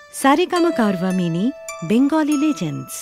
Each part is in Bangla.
Saregama Carvaan mini Bengali legends.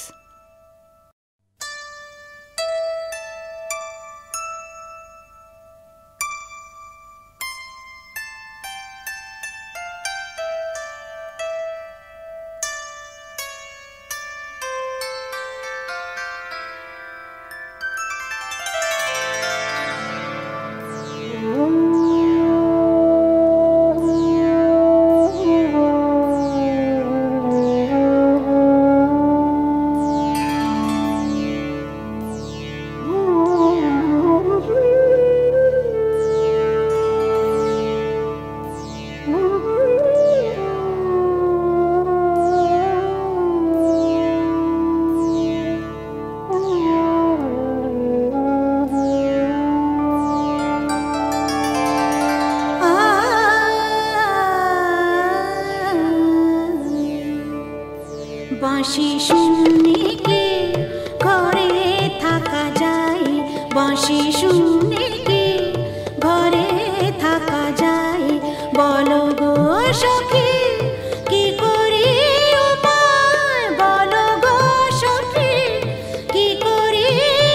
বাঁশি শুনে কি ঘরে থাকা যায়, বাঁশি শুনে কি ঘরে থাকা যায়, বলো গো সখী কি করি উপায়, বলো গো সখী কি করি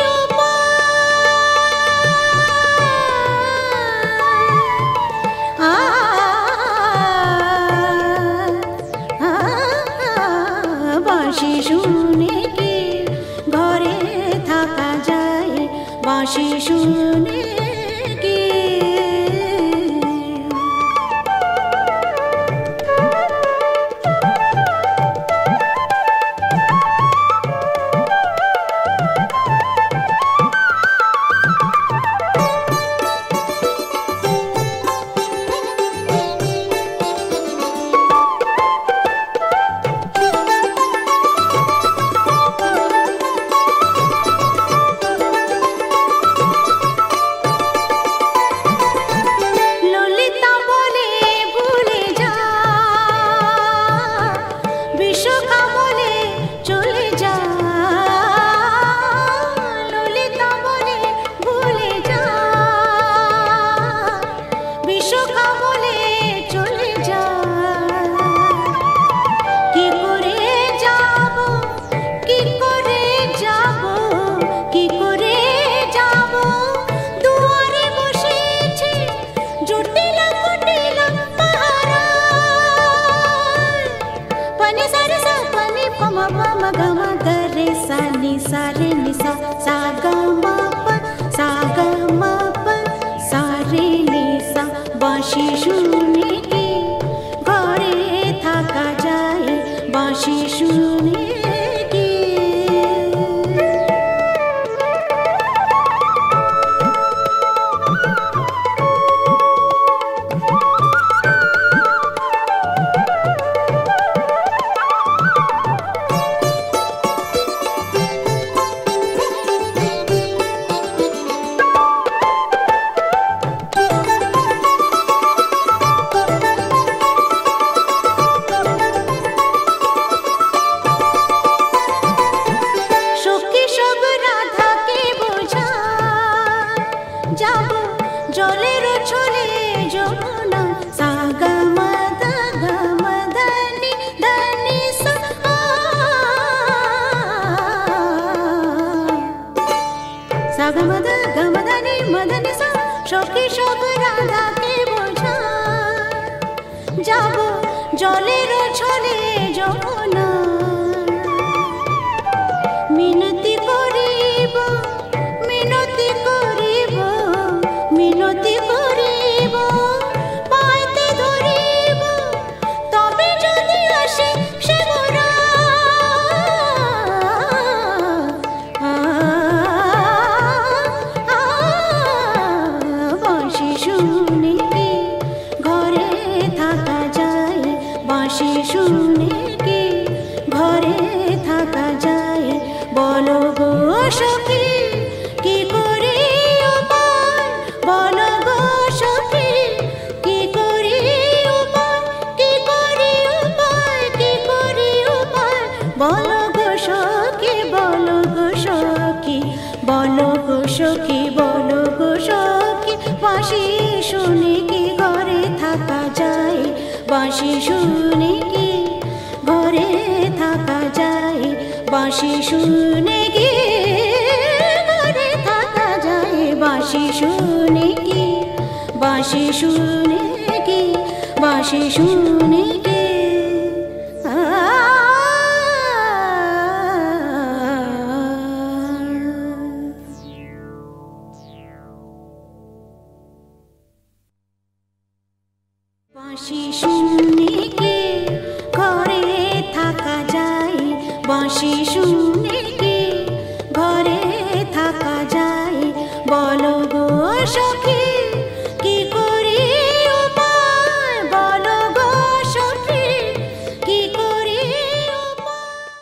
বাঁশি শুনে কি ঘরে থাকা যায়, বাঁশি শুনে কি। বাঁশি শুনে কি ঘরে থাকা যায়, বাঁশি শুনে কি। জলের ছলে যমুনা সাগা ধানি ধানি সা, সাগা ধানি মদনি সা, সখী সব রাধাকে বোঝা যাব জলের ছলে যমুনা, মিনতি করিব মিনতি করিব মিনতি করিব, পাইতে ধরিব তবে যদি আসে সে মোরা, বাঁশি শুনে কি ঘরে থাকা যায়, বাঁশি শুনে কি ঘরে থাকা যায়, বলো গো সখী কি করি উপায়, বলো গো সখী কি করি উপায়, কি করি উপায়, কি করি উপায়, বলো গো সখী, বলো গো সখী, বলো গো সখী, বলো গো সখী, বাঁশি শুনে কি ঘরে থাকা যায়, বাঁশি শুনে কি বাঁশি শুনে কি ঘরে থাকা যায় বাঁশি শুনে কি বাঁশি শুনে কি বাঁশি শুনে কি বাঁশি শুনে